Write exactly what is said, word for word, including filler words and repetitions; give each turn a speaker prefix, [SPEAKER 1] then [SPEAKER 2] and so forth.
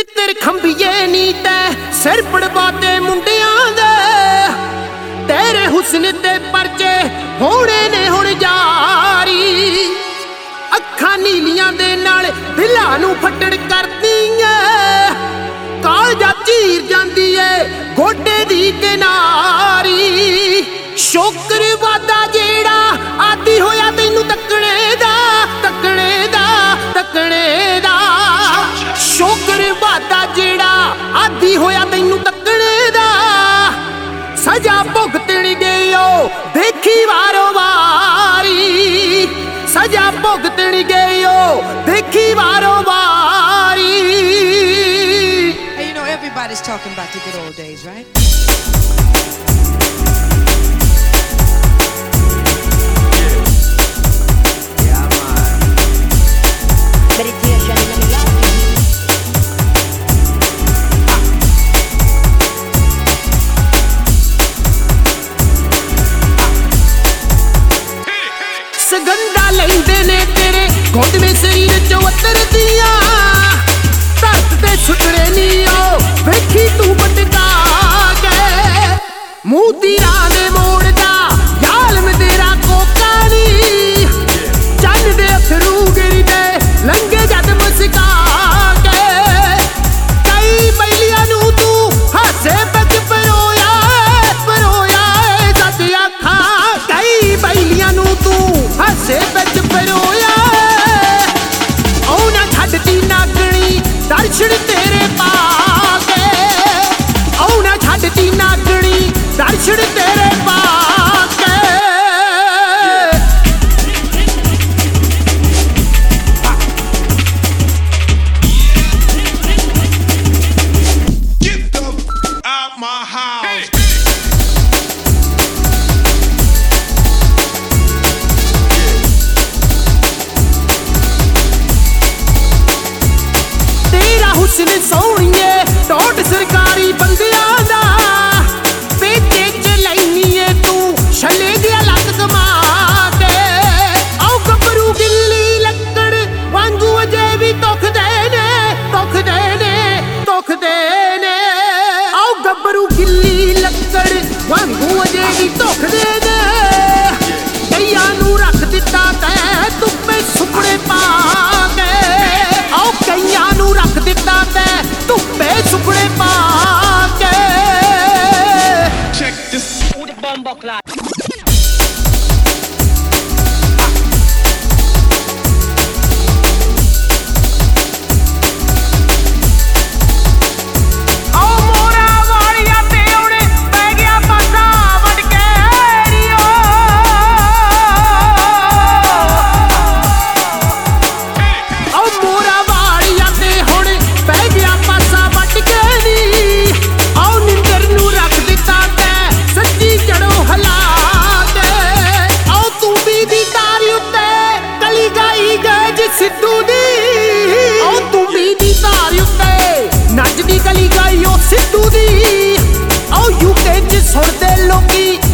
[SPEAKER 1] ਤਿੱਤਰ ਖੰਭੀਏ ਨੀ ਤੈ ਸਿਰ ਪੜਵਾਤੇ ਮੁੰਡਿਆਂ ਦੇ ਤੇਰੇ ਹੁਸਨ ਤੇ ਪਰਚੇ ਹੋਣੇ ਨੇ ਹੁਣ ਜਾਰੀ। ਅੱਖਾਂ ਨੀਲੀਆਂ ਦੇ ਨਾਲ ਦਿਲਾਂ ਨੂੰ ਫੱਟੜ ਕਰਦੀਆਂ ਕਾਲਜਾ ਚੀਰ ਜਾਂਦੀ ਏ ਗੋਡੇ ਦੀ ਕਿਨਾਰੀ। ਸ਼ੋਕਰ ਵਾਦਾ ਜਿਹੜਾ ਆਦੀ ਹੋਇਆ ਤੈਨੂੰ ਤੱਕਣੇ ਦਾ ਤੱਕਣੇ ਦਾ ਤੱਕਣੇ ਦਾ। ਸ਼ੋਕਰ ਵਾਦਾ ਜਿਹੜਾ ਆਦੀ ਹੋਇਆ ਤੈਨੂੰ ਤੱਕਣੇ ਦਾ ਸਜ਼ਾ ਭੁਗਤਣ ਗਇਓ ਦੇਖੀ ਵਾਰੋ ਵਾਰੀ। ਸਜ਼ਾ ਭੁਗਤਣ ਗਇਓ ਦੇਖੀ ਵਾਰੋ ਵਾਰੀ।
[SPEAKER 2] Hey, you know everybody's talking about the good old days, right?
[SPEAKER 1] ਸਗੰਧਾ ਲੈਂਦੇ ਨੇ ਤੇਰੇ ਘੋਟਵੇਂ ਸਰੀਰ ਚੋਂ ਉਤਰਦੀਆਂ ਧਰਤ ਤੇ ਸੁੱਟਣੇ ਨੀ ਓ ਵੇਖੀ ਤੂੰ ਬਟਕਾ ਕੇ। ਮੂੰਹ ਦੀ ਰਾਹ ਦੇ ਮੋੜਦਾ ਜ਼ਾਲਮ ਤੇਰਾ ਕੋਕਾ ਨੀ ਚੰਨ ਦੇ ਅਥਰੂ ਗਿਰਦੇ ਲੰਘੇ ਜਦ ਮੁਸਕਾ ਕੇ। ਕਈ ਬੈਲੀਆਂ ਨੂੰ ਤੂੰ ਹਾਸੇ ਵਿੱਚ ਪਰੋਇਆ ਪਰੋਇਆ ਏ ਸੱਚ ਅੱਖਾਂ। ਕਈ ਬੈਲੀਆਂ ਨੂੰ ਤੂੰ ਹਾਸੇ ਵਿੱਚ ਪਰੋਇਆ ਉਹ ਨਾ ਛੱਡਦੀ ਨਾਗਣੀ ਦਰਸ਼ਨ ਤੇਰੇ ਪਾ ਕੇ। ਉਹ ਨਾ ਛੱਡਦੀ ਨਾਗਣੀ ਦਰਸ਼ਨ ਤੇਰੇ ਪਾ ਕੇ।
[SPEAKER 3] Get the f out my house.
[SPEAKER 1] ਤੇਰਾ ਹੁਸਨ ਸੋਹਣੀਏ ਟੋਟ ਸਰਕਾਰੀ ਬੰਦਿਆਂ ਦਾ ਪੇਟੇ ਚ ਲੈਨੀ ਏ ਤੂੰ ਛੱਲੇ ਦੀਆਂ ਲੱਤ ਕਮਾ ਕੇ। ਆਓ ਗੱਭਰੂ ਗਿੱਲੀ ਲੱਕੜ ਵਾਂਗੂ ਅਜੇ ਵੀ ਧੁਖਦੇ ਨੇ ਧੁਖਦੇ ਨੇ ਧੁਖਦੇ ਨੇ। ਆਓ ਗੱਭਰੂ ਗਿੱਲੀ ਲੱਕੜ ਵਾਂਗੂ ਅਜੇ ਵੀ ਧੁਖਦੇ ਨੇ। ਕਈਆਂ ਨੂੰ ਰੱਖ ਦਿੱਤਾ ਤੈਂ ਧੁੱਪੇ ਸੁਪਨੇ ਪਾ ਕੇ। ਆਓ ਕਈਆਂ ਨੂੰ ਰੱਖ ਦਿੱਤਾ ਤੈਂ ਧੁੱਪੇ ਸੁਪਨੇ ਪਾ ਕੇ।
[SPEAKER 3] Check this.
[SPEAKER 1] ਆਓ ਮੋਰਾ ਵਾਲੀਆਂ ਤੇ ਉਹਨੇ ਪੈ ਗਿਆ ਪਾਸਾ ਵੱਢ ਕੇ ਰੀਓ। ਆਓ ਮੋਰਾ ਵਾਲੀਆਂ ਤੇ ਹੁਣ ਪੈ ਗਿਆ ਪਾਸਾ ਵੱਢ ਕੇ ਨੀ। ਆਓ ਨਿੰਦਰ ਨੂੰ ਰੱਖ ਦਿੱਤਾ ਤੈਂ ਸੱਚੀ ਜੜੋਂ ਹਲਾ ਕੇ। ਆਓ ਤੂੰ ਵੀ ਦੀ ਤਾਰੀ ਉੱਤੇ ਕਲੀ ਗਾਈ ਗਏ ਜੀ ਸਿੱਧੂ ਦੀ। ਆਓ ਤੂੰ ਵੀ ਦੀ ਤਾਰੀ ਉੱਤੇ ਨੱਚਦੀ ਕਲੀ ਗਾਈ ਉਹ ਸਿੱਧੂ ਦੀ। ਆਓ ਯੂਕੇ ਚ ਸੁਣਦੇ ਲੋਕੀ